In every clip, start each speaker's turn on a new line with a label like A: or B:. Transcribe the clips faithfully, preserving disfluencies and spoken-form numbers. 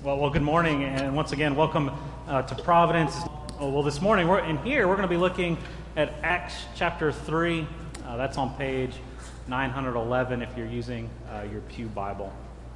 A: Well, well, good morning, and once again, welcome uh, to Providence. Oh, well, this morning, we're in here, we're going to be looking at Acts chapter three. Uh, that's on page nine eleven if you're using uh, your Pew Bible.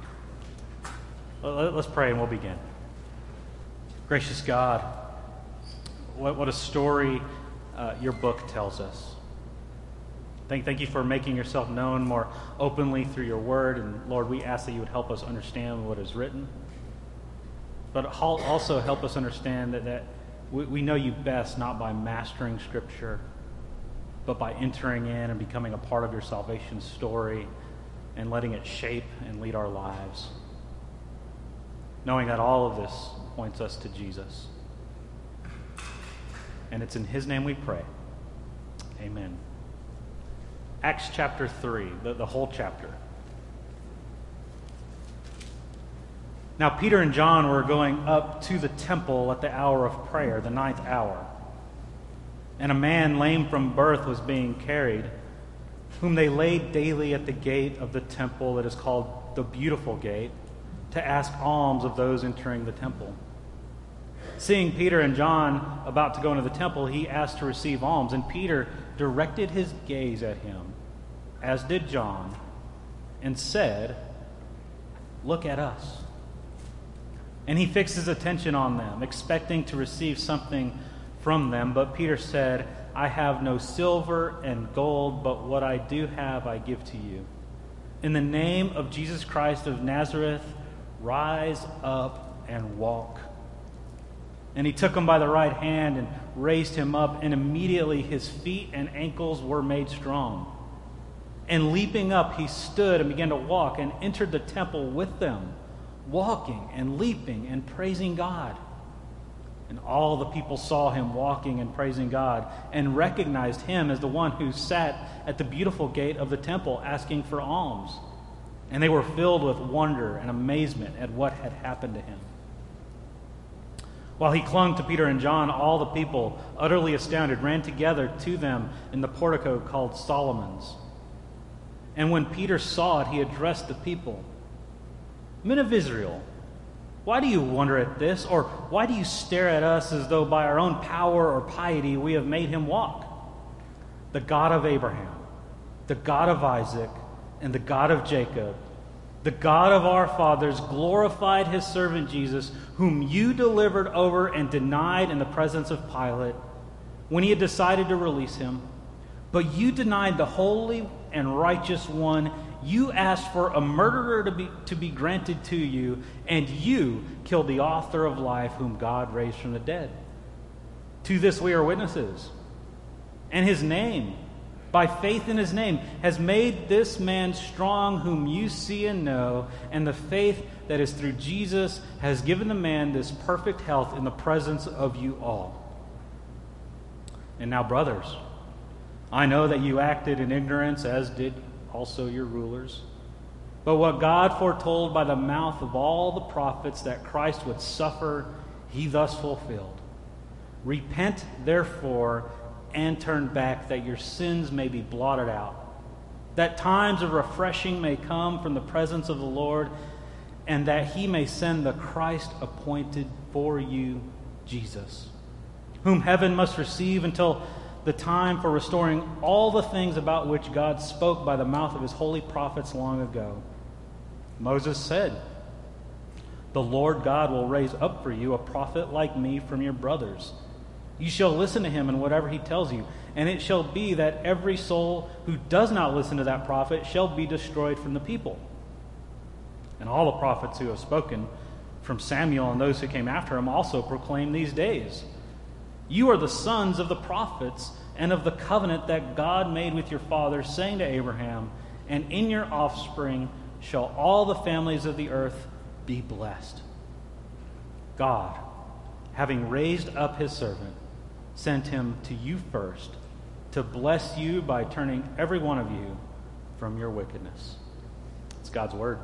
A: Well, let's pray and we'll begin. Gracious God, what, what a story uh, your book tells us. Thank, thank you for making yourself known more openly through your word, and Lord, we ask that you would help us understand what is written. But also help us understand that, that we, we know you best not by mastering Scripture, but by entering in and becoming a part of your salvation story and letting it shape and lead our lives. Knowing that all of this points us to Jesus. And it's in his name we pray. Amen. Acts chapter three, the, the whole chapter. Now, Peter and John were going up to the temple at the hour of prayer, the ninth hour. And a man lame from birth was being carried, whom they laid daily at the gate of the temple that is called the Beautiful Gate, to ask alms of those entering the temple. Seeing Peter and John about to go into the temple, he asked to receive alms, and Peter directed his gaze at him, as did John, and said, "Look at us." And he fixed his attention on them, expecting to receive something from them. But Peter said, "I have no silver and gold, but what I do have I give to you. In the name of Jesus Christ of Nazareth, rise up and walk." And he took him by the right hand and raised him up, and immediately his feet and ankles were made strong. And leaping up, he stood and began to walk and entered the temple with them, walking and leaping and praising God. And all the people saw him walking and praising God and recognized him as the one who sat at the beautiful gate of the temple asking for alms. And they were filled with wonder and amazement at what had happened to him. While he clung to Peter and John, all the people, utterly astounded, ran together to them in the portico called Solomon's. And when Peter saw it, he addressed the people. "Men of Israel, why do you wonder at this? Or why do you stare at us as though by our own power or piety we have made him walk? The God of Abraham, the God of Isaac, and the God of Jacob, the God of our fathers, glorified his servant Jesus, whom you delivered over and denied in the presence of Pilate when he had decided to release him. But you denied the holy and righteous one. You asked for a murderer to be, to be granted to you, and you killed the author of life, whom God raised from the dead. To this we are witnesses. And his name, by faith in his name, has made this man strong, whom you see and know, and the faith that is through Jesus has given the man this perfect health in the presence of you all. And now, brothers, I know that you acted in ignorance, as did also your rulers. But what God foretold by the mouth of all the prophets that Christ would suffer, he thus fulfilled. Repent, therefore, and turn back, that your sins may be blotted out, that times of refreshing may come from the presence of the Lord, and that he may send the Christ appointed for you, Jesus, whom heaven must receive until the time for restoring all the things about which God spoke by the mouth of his holy prophets long ago. Moses said, "The Lord God will raise up for you a prophet like me from your brothers. You shall listen to him in whatever he tells you, and it shall be that every soul who does not listen to that prophet shall be destroyed from the people." And all the prophets who have spoken, from Samuel and those who came after him, also proclaim these days. You are the sons of the prophets and of the covenant that God made with your fathers, saying to Abraham, "And in your offspring shall all the families of the earth be blessed." God, having raised up his servant, sent him to you first, to bless you by turning every one of you from your wickedness. It's God's word.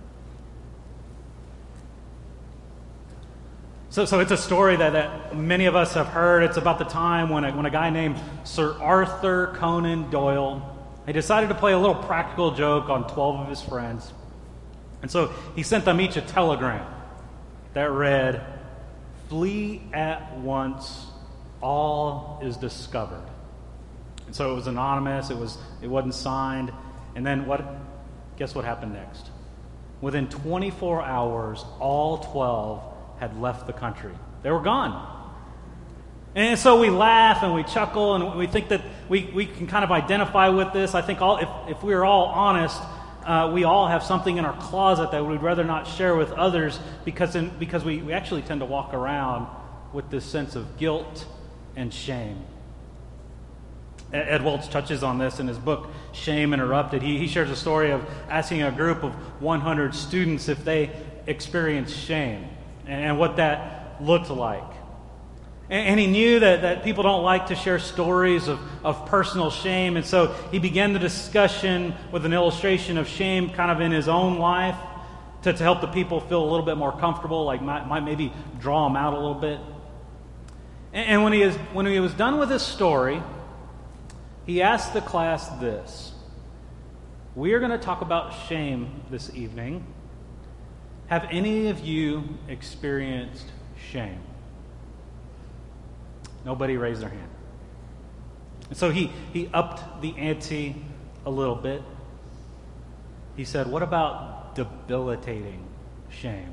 A: So, so it's a story that, that many of us have heard. It's about the time when a, when a guy named Sir Arthur Conan Doyle, he decided to play a little practical joke on twelve of his friends. And so he sent them each a telegram. that read, "Flee at once, all is discovered." And so it was anonymous, it was it wasn't signed. And then what guess what happened next? Within twenty-four hours, all twelve had left the country. They were gone. And so we laugh and we chuckle and we think that we, we can kind of identify with this. I think all if, if we are all honest, uh, we all have something in our closet that we'd rather not share with others because in, because we, we actually tend to walk around with this sense of guilt and shame. Ed Welch touches on this in his book, Shame Interrupted. He, he shares a story of asking a group of one hundred students if they experienced shame and, and what that looked like. And he knew that, that people don't like to share stories of, of personal shame. And so he began the discussion with an illustration of shame kind of in his own life to, to help the people feel a little bit more comfortable, like might, might maybe draw them out a little bit. And, and when he is, when he was done with his story, he asked the class this: "We are going to talk about shame this evening. Have any of you experienced shame?" Nobody raised their hand. And so he, he upped the ante a little bit. He said, "What about debilitating shame?"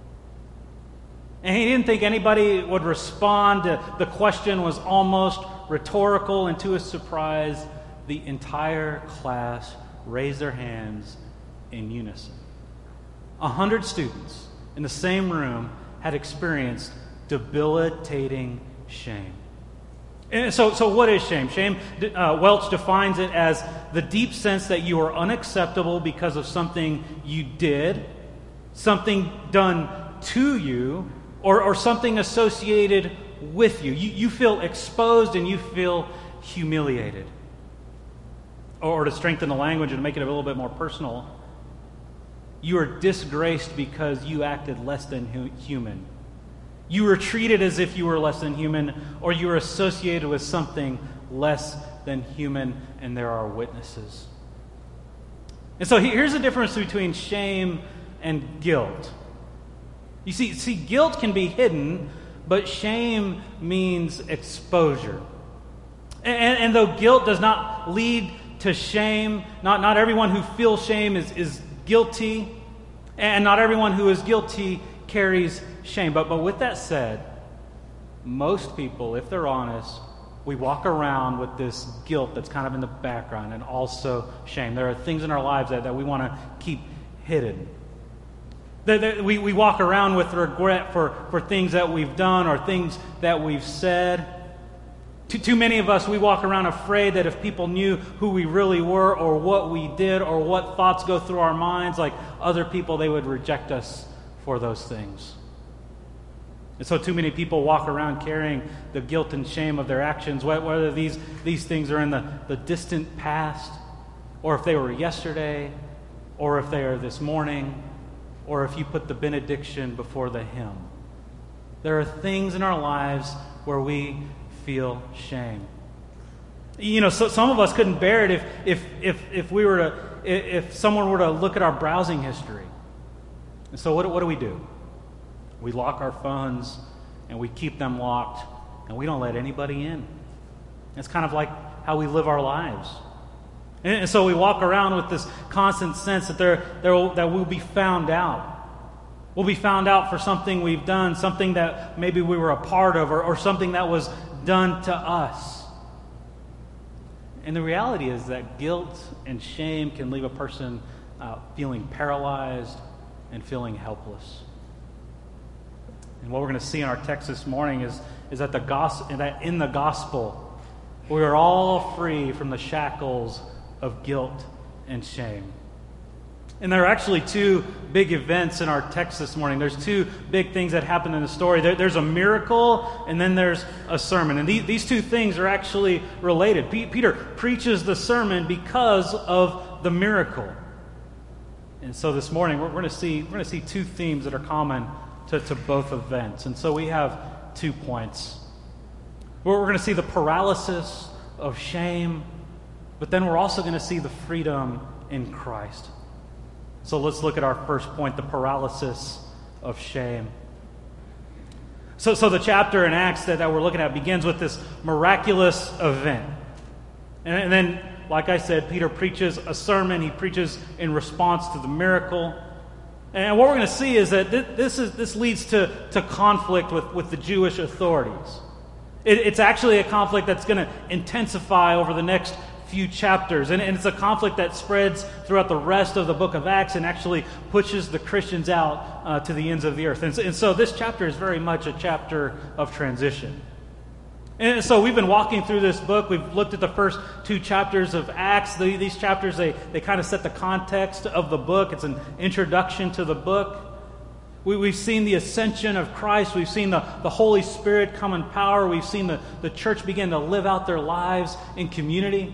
A: And he didn't think anybody would respond. The question was almost rhetorical, and to his surprise, the entire class raised their hands in unison. A hundred students in the same room had experienced debilitating shame. And so, so what is shame? Shame, uh, Welch defines it as the deep sense that you are unacceptable because of something you did, something done to you, or, or something associated with you. you. You feel exposed and you feel humiliated. Or, or to strengthen the language and make it a little bit more personal, you are disgraced because you acted less than hu- human. You were treated as if you were less than human, or you were associated with something less than human, and there are witnesses. And so here's the difference between shame and guilt. You see, see, guilt can be hidden, but shame means exposure. And, and though guilt does not lead to shame, not, not everyone who feels shame is, is guilty, and not everyone who is guilty carries shame. But, but with that said, most people, if they're honest, we walk around with this guilt that's kind of in the background and also shame. There are things in our lives that, that we want to keep hidden. That, that we, we walk around with regret for, for things that we've done or things that we've said. Too, too many of us, we walk around afraid that if people knew who we really were or what we did or what thoughts go through our minds, like other people, they would reject us for those things. And so too many people walk around carrying the guilt and shame of their actions, whether these, these things are in the, the distant past, or if they were yesterday, or if they are this morning, or if you put the benediction before the hymn. There are things in our lives where we feel shame. You know, so some of us couldn't bear it if if if, if we were to if someone were to look at our browsing history. And so what, what do we do? We lock our phones and we keep them locked and we don't let anybody in. It's kind of like how we live our lives. And, and so we walk around with this constant sense that there, there will, that we'll be found out. We'll be found out for something we've done, something that maybe we were a part of, or, or something that was done to us. And the reality is that guilt and shame can leave a person uh, feeling paralyzed and feeling helpless. And what we're going to see in our text this morning is, is that, the gos- that in the gospel, we are all free from the shackles of guilt and shame. And there are actually two big events in our text this morning. There's two big things that happen in the story. There, there's a miracle, and then there's a sermon. And these, these two things are actually related. P- Peter preaches the sermon because of the miracle. And so this morning, we're, we're going to see we're going to see two themes that are common to, to both events. And so we have two points. We're, we're going to see the paralysis of shame, but then we're also going to see the freedom in Christ. So let's look at our first point, the paralysis of shame. So, so the chapter in Acts that, that we're looking at begins with this miraculous event. And, and then, like I said, Peter preaches a sermon. He preaches in response to the miracle. And what we're going to see is that this is this leads to, to conflict with, with the Jewish authorities. It, it's actually a conflict that's going to intensify over the next few chapters. And, and it's a conflict that spreads throughout the rest of the book of Acts and actually pushes the Christians out uh, to the ends of the earth. And so, and so this chapter is very much a chapter of transition. And so we've been walking through this book. We've looked at the first two chapters of Acts. The, these chapters, they, they kind of set the context of the book. It's an introduction to the book. We, we've seen the ascension of Christ. We've seen the, the Holy Spirit come in power. We've seen the, the church begin to live out their lives in community.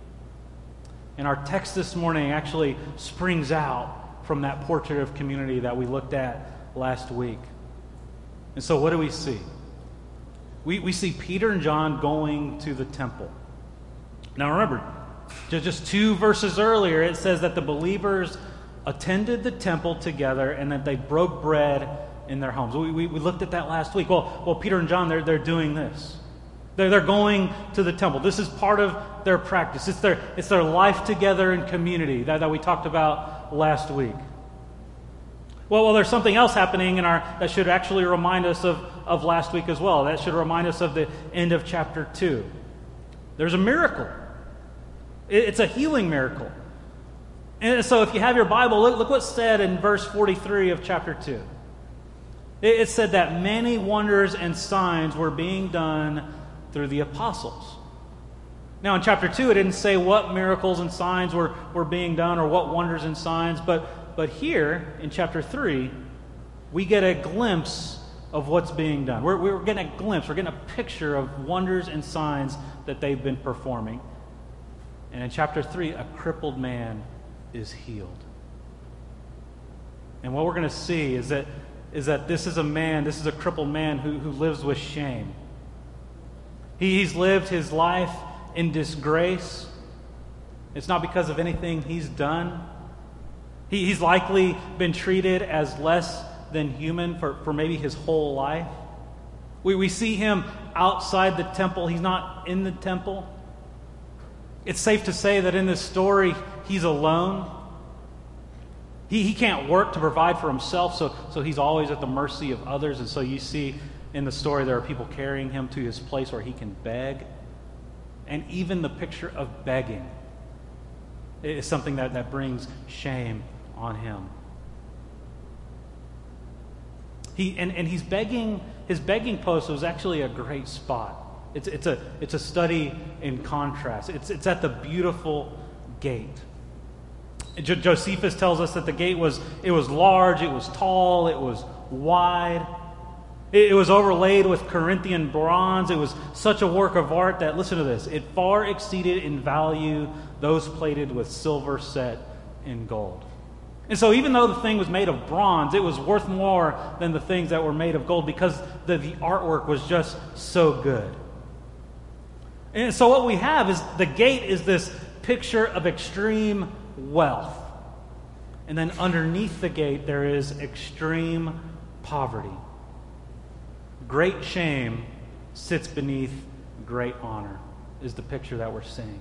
A: And our text this morning actually springs out from that portrait of community that we looked at last week. And so what do we see? We, we see Peter and John going to the temple. Now remember, just two verses earlier, it says that the believers attended the temple together and that they broke bread in their homes. We, we, we looked at that last week. Well, well, Peter and John, they're, they're doing this. They're, they're going to the temple. This is part of their practice. It's their, it's their life together in community that, that we talked about last week. Well, well, there's something else happening in our that should actually remind us of, of last week as well. That should remind us of the end of chapter two. There's a miracle. It, it's a healing miracle. And so if you have your Bible, look, look what's said in verse forty-three of chapter two. It, it said that many wonders and signs were being done through the apostles. Now in chapter two, it didn't say what miracles and signs were, were being done or what wonders and signs, but But here, in chapter three, we get a glimpse of what's being done. We're, we're getting a glimpse, we're getting a picture of wonders and signs that they've been performing. And in chapter three, a crippled man is healed. And what we're going to see is that, is that this is a man, this is a crippled man who, who lives with shame. He, he's lived his life in disgrace. It's not because of anything he's done. He, he's likely been treated as less than human for, for maybe his whole life. We, we see him outside the temple. He's not in the temple. It's safe to say that in this story, he's alone. He, he can't work to provide for himself, so, so he's always at the mercy of others. And so you see in the story there are people carrying him to his place where he can beg. And even the picture of begging is something that, that brings shame on him. He and, and he's begging. His begging post was actually a great spot. It's it's a it's a study in contrast. It's it's at the beautiful gate. Jo- Josephus tells us that the gate was it was large, it was tall, it was wide. It, it was overlaid with Corinthian bronze. It was such a work of art that, listen to this, it far exceeded in value those plated with silver set in gold. And so even though the thing was made of bronze, it was worth more than the things that were made of gold because the, the artwork was just so good. And so what we have is the gate is this picture of extreme wealth. And then underneath the gate there is extreme poverty. Great shame sits beneath great honor is the picture that we're seeing.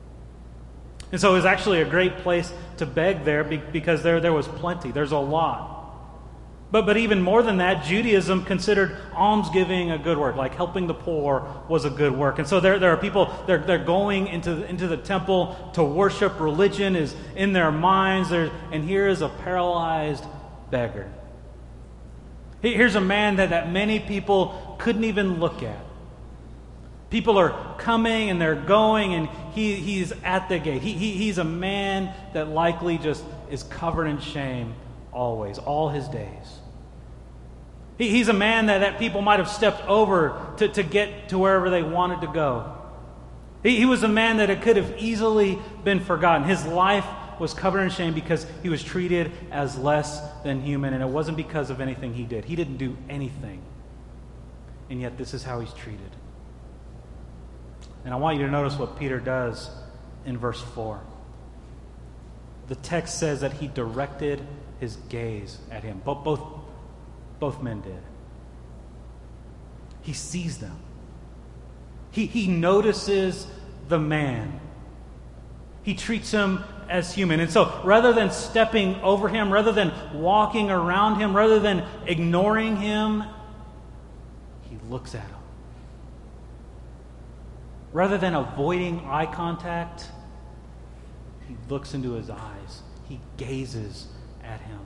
A: And so it was actually a great place to beg there because there, there was plenty. There's a lot. But, but even more than that, Judaism considered almsgiving a good work, like helping the poor was a good work. And so there, there are people, they're, they're going into, into the temple to worship. Religion is in their minds. There, and here is a paralyzed beggar. Here's a man that, that many people couldn't even look at. People are coming and they're going, and he, he's at the gate. He, he, he's a man that likely just is covered in shame always, all his days. He, he's a man that, that people might have stepped over to, to get to wherever they wanted to go. He, he was a man that it could have easily been forgotten. His life was covered in shame because he was treated as less than human, and it wasn't because of anything he did. He didn't do anything. And yet this is how he's treated. And I want you to notice what Peter does in verse four. The text says that he directed his gaze at him. Both, both, both men did. He sees them. He, he notices the man. He treats him as human. And so rather than stepping over him, rather than walking around him, rather than ignoring him, he looks at him. Rather than avoiding eye contact, he looks into his eyes. He gazes at him.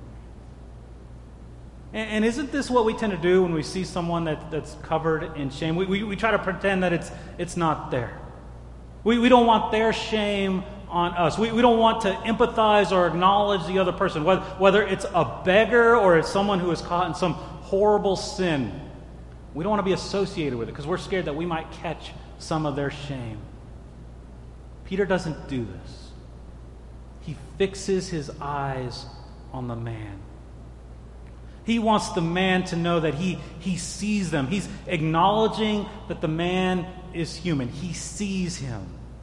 A: And, and isn't this what we tend to do when we see someone that, that's covered in shame? We, we, we try to pretend that it's, it's not there. We, we don't want their shame on us. We, we don't want to empathize or acknowledge the other person, whether, whether it's a beggar or it's someone who is caught in some horrible sin. We don't want to be associated with it because we're scared that we might catch some of their shame. Peter doesn't do this. He fixes his eyes on the man. He wants the man to know that he, he sees them. He's acknowledging that the man is human. He sees him.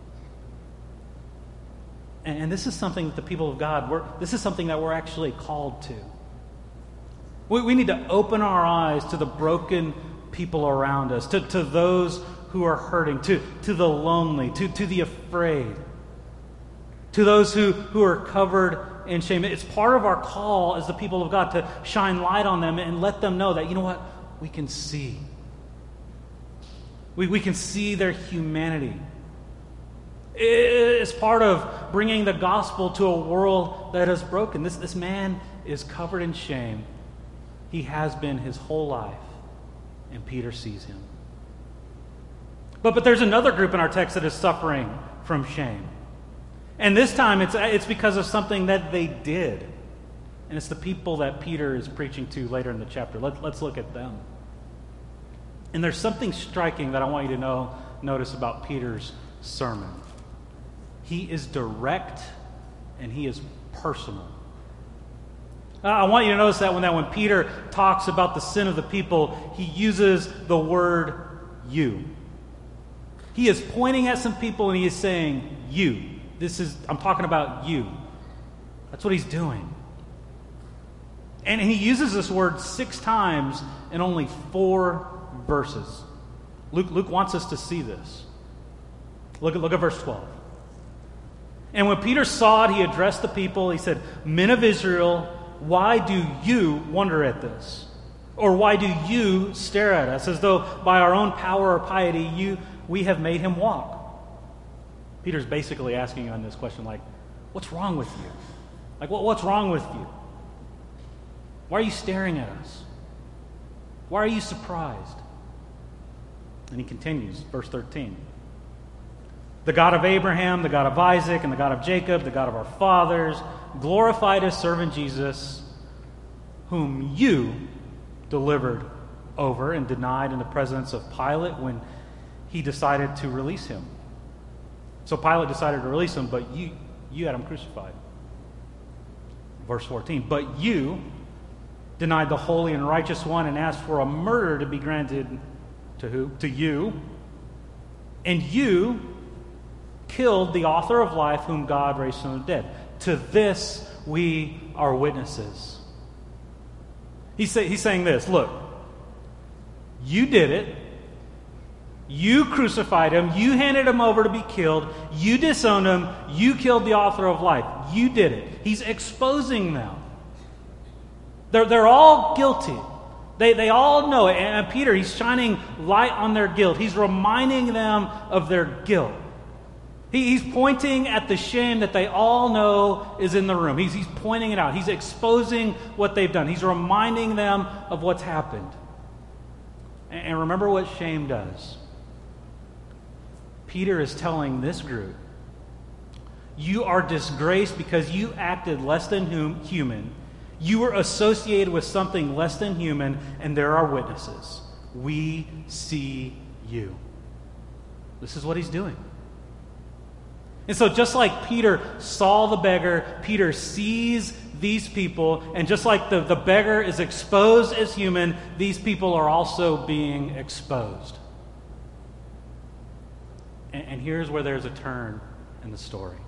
A: And, and this is something that the people of God, we're, this is something that we're actually called to. We, we need to open our eyes to the broken people around us, to, to those who are hurting, to, to the lonely, to, to the afraid, to those who, who are covered in shame. It's part of our call as the people of God to shine light on them and let them know that, you know what, we can see. We, we can see their humanity. It's part of bringing the gospel to a world that is broken. This, this man is covered in shame. He has been his whole life, and Peter sees him. But, but there's another group in our text that is suffering from shame. And this time it's, it's because of something that they did. And it's the people that Peter is preaching to later in the chapter. Let, let's look at them. And there's something striking that I want you to know, notice about Peter's sermon. He is direct and he is personal. Uh, I want you to notice that when, that when Peter talks about the sin of the people, he uses the word you. He is pointing at some people and he is saying, you. This is, I'm talking about you. That's what he's doing. And he uses this word six times in only four verses. Luke, Luke wants us to see this. Look at, look at verse twelve. And when Peter saw it, he addressed the people. He said, "Men of Israel, why do you wonder at this? Or why do you stare at us as though by our own power or piety you we have made him walk?" Peter's basically asking on this question, like, what's wrong with you? Like, what, what's wrong with you? Why are you staring at us? Why are you surprised? And he continues, verse thirteen. The God of Abraham, the God of Isaac, and the God of Jacob, the God of our fathers, glorified his servant Jesus, whom you delivered over and denied in the presence of Pilate when he decided to release him. So Pilate decided to release him, but you, you had him crucified. Verse fourteen, but you denied the holy and righteous one and asked for a murder to be granted to who? To you. And you killed the author of life whom God raised from the dead. To this we are witnesses. He's, say, he's saying this, look, you did it. You crucified him. You handed him over to be killed. You disowned him. You killed the author of life. You did it. He's exposing them. They're, they're all guilty. They, they all know it. And Peter, he's shining light on their guilt. He's reminding them of their guilt. He, he's pointing at the shame that they all know is in the room. He's, he's pointing it out. He's exposing what they've done. He's reminding them of what's happened. And, and remember what shame does. Peter is telling this group, you are disgraced because you acted less than hum, human. You were associated with something less than human, and there are witnesses. We see you. This is what he's doing. And so just like Peter saw the beggar, Peter sees these people, and just like the, the beggar is exposed as human, these people are also being exposed. And, and here's where there's a turn in the story.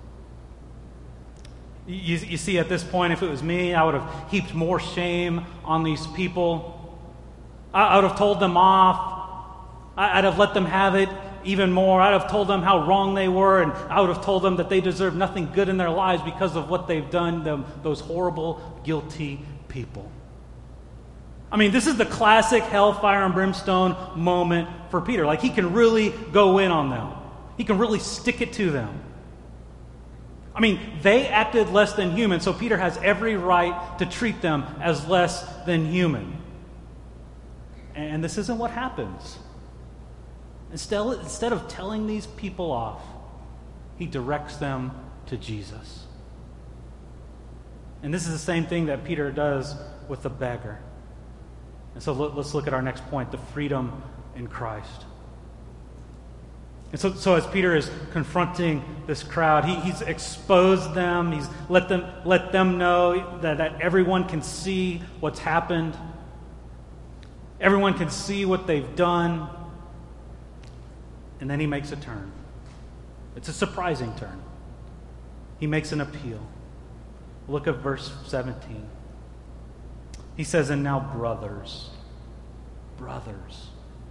A: You, you see, at this point, if it was me, I would have heaped more shame on these people. I, I would have told them off I'd have let them have it even more. I'd have told them how wrong they were, and I would have told them that they deserve nothing good in their lives because of what they've done, them, those horrible, guilty people. I mean, this is the classic hellfire and brimstone moment for Peter. Like, he can really go in on them. He can really stick it to them. I mean, they acted less than human, so Peter has every right to treat them as less than human. And this isn't what happens. Instead, instead of telling these people off, he directs them to Jesus. And this is the same thing that Peter does with the beggar. And so let's look at our next point, the freedom in Christ. And so, so as Peter is confronting this crowd, he, he's exposed them. He's let them let them know that, that everyone can see what's happened. Everyone can see what they've done. And then he makes a turn. It's a surprising turn. He makes an appeal. Look at verse seventeen. He says, "And now, brothers, brothers."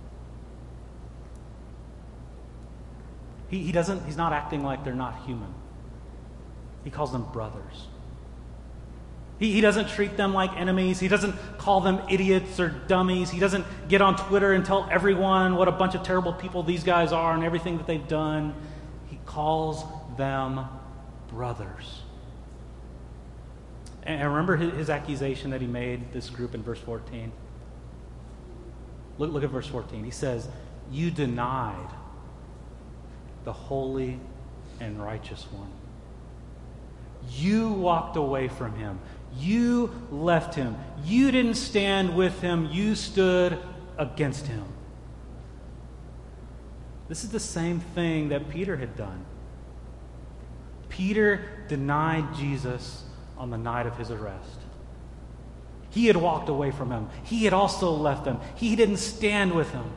A: He, he doesn't, he's not acting like they're not human. He calls them brothers. He, he doesn't treat them like enemies. He doesn't call them idiots or dummies. He doesn't get on Twitter and tell everyone what a bunch of terrible people these guys are and everything that they've done. He calls them brothers. And remember his, his accusation that he made this group in verse fourteen? Look, look at verse fourteen. He says, "You denied the holy and righteous one. You walked away from him. You left him. You didn't stand with him. You stood against him." This is the same thing that Peter had done. Peter denied Jesus on the night of his arrest. He had walked away from him. He had also left him. He didn't stand with him.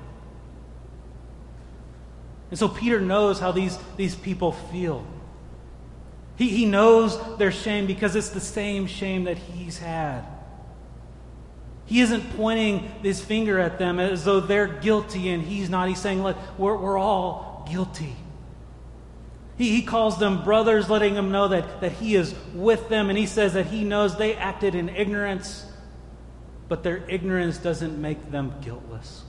A: And so Peter knows how these, these people feel. He, he knows their shame because it's the same shame that he's had. He isn't pointing his finger at them as though they're guilty and he's not. He's saying, look, we're, we're all guilty. He, he calls them brothers, letting them know that, that he is with them. And he says that he knows they acted in ignorance, but their ignorance doesn't make them guiltless.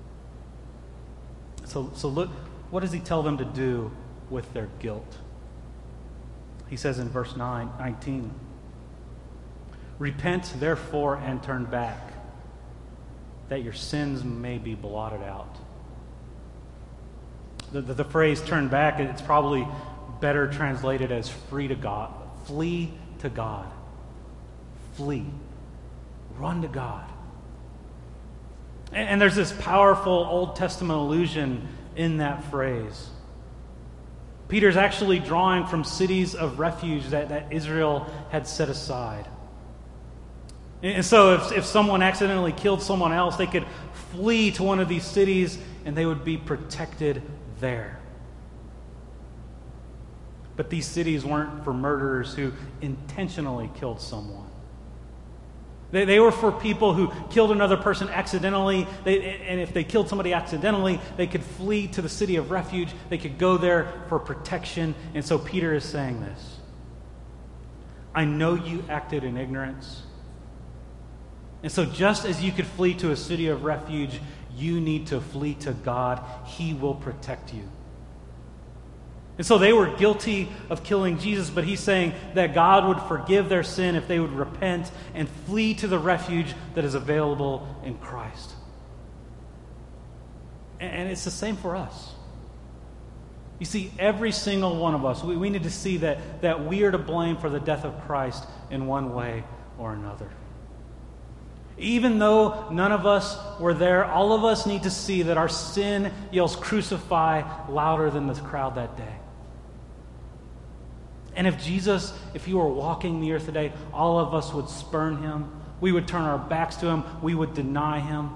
A: So, so look, what does he tell them to do with their guilt? He says in verse nine, nineteen, "Repent, therefore, and turn back, that your sins may be blotted out." The, the, the phrase "turn back," it's probably better translated as "free to God." Flee to God. Flee. Run to God. And, and there's this powerful Old Testament allusion in that phrase. Peter's actually drawing from cities of refuge that, that Israel had set aside. And so if, if someone accidentally killed someone else, they could flee to one of these cities and they would be protected there. But these cities weren't for murderers who intentionally killed someone. They, they were for people who killed another person accidentally. They, and if they killed somebody accidentally, they could flee to the city of refuge. They could go there for protection. And so Peter is saying this. I know you acted in ignorance. And so just as you could flee to a city of refuge, you need to flee to God. He will protect you. And so they were guilty of killing Jesus, but he's saying that God would forgive their sin if they would repent and flee to the refuge that is available in Christ. And it's the same for us. You see, every single one of us, we, we need to see that, that we are to blame for the death of Christ in one way or another. Even though none of us were there, all of us need to see that our sin yells "crucify" louder than the crowd that day. And if Jesus, if he were walking the earth today, all of us would spurn him. We would turn our backs to him. We would deny him.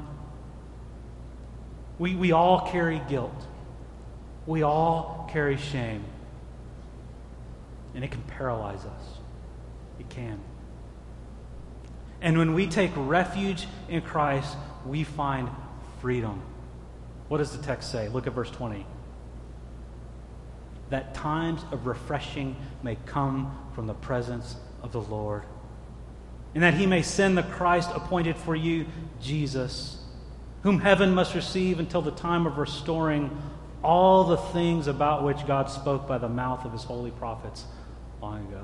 A: We, we all carry guilt. We all carry shame. And it can paralyze us. It can. And when we take refuge in Christ, we find freedom. What does the text say? Look at verse twenty. That times of refreshing may come from the presence of the Lord, and that he may send the Christ appointed for you, Jesus, whom heaven must receive until the time of restoring all the things about which God spoke by the mouth of his holy prophets long ago.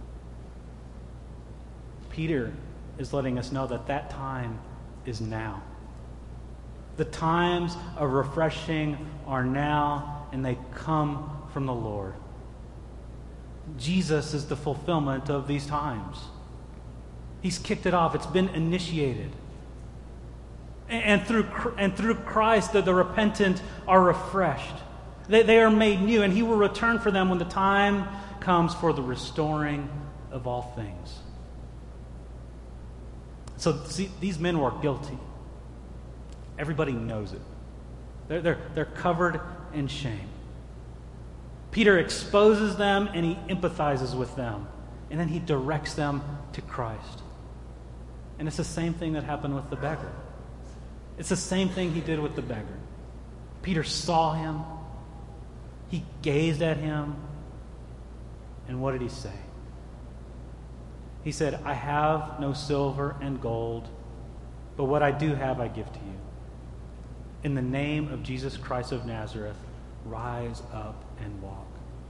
A: Peter is letting us know that that time is now. The times of refreshing are now, and they come from the Lord. Jesus is the fulfillment of these times. He's kicked it off. It's been initiated. And through and through Christ, the, the repentant are refreshed. They, they are made new, and he will return for them when the time comes for the restoring of all things. So see, these men were guilty. Everybody knows it. They're, they're, they're covered in shame. Peter exposes them, and he empathizes with them. And then he directs them to Christ. And it's the same thing that happened with the beggar. It's the same thing he did with the beggar. Peter saw him. He gazed at him. And what did he say? He said, I have no silver and gold, but what I do have I give to you. In the name of Jesus Christ of Nazareth, rise up and walk.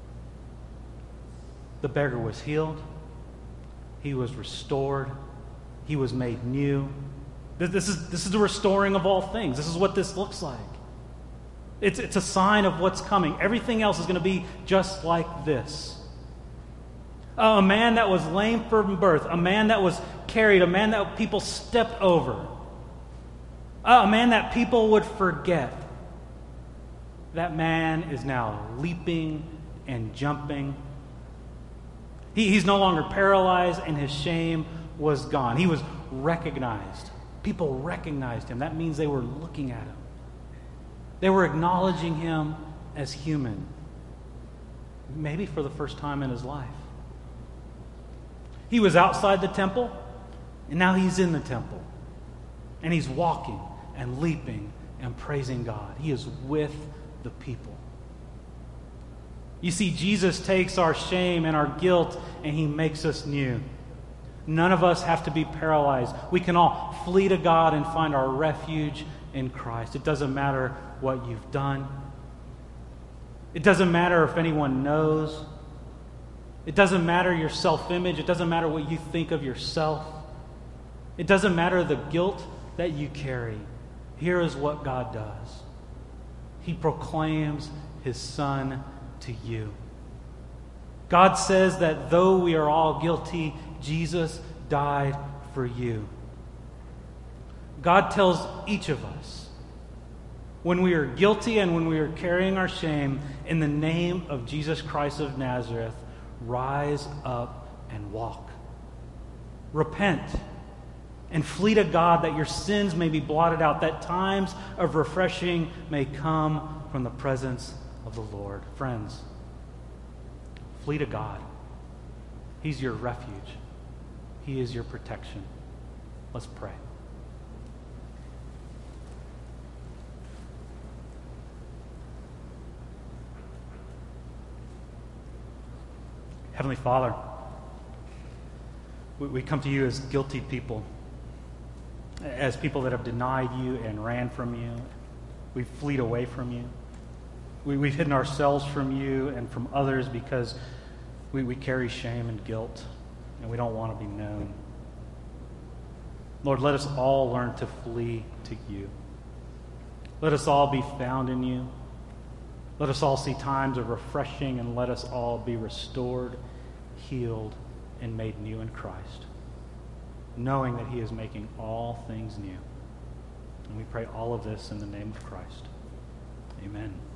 A: The beggar was healed. He was restored. He was made new. This is, this is the restoring of all things. This is what this looks like. It's, it's a sign of what's coming. Everything else is going to be just like this. A man that was lame from birth, a man that was carried, a man that people stepped over, a man that people would forget. That man is now leaping and jumping. He, he's no longer paralyzed, and his shame was gone. He was recognized. People recognized him. That means they were looking at him. They were acknowledging him as human, maybe for the first time in his life. He was outside the temple, and now he's in the temple. And he's walking and leaping and praising God. He is with the people. You see, Jesus takes our shame and our guilt, and he makes us new. None of us have to be paralyzed. We can all flee to God and find our refuge in Christ. It doesn't matter what you've done. It doesn't matter if anyone knows. It doesn't matter your self-image. It doesn't matter what you think of yourself. It doesn't matter the guilt that you carry. Here is what God does. He proclaims his Son to you. God says that though we are all guilty, Jesus died for you. God tells each of us, when we are guilty and when we are carrying our shame, in the name of Jesus Christ of Nazareth, rise up and walk. Repent and flee to God that your sins may be blotted out, that times of refreshing may come from the presence of the Lord. Friends, flee to God. He's your refuge. He is your protection. Let's pray. Heavenly Father, we, we come to you as guilty people, as people that have denied you and ran from you. We've fled away from you. We, we've hidden ourselves from you and from others because we, we carry shame and guilt, and we don't want to be known. Lord, let us all learn to flee to you. Let us all be found in you. Let us all see times of refreshing, and let us all be restored, healed, and made new in Christ, knowing that he is making all things new. And we pray all of this in the name of Christ. Amen.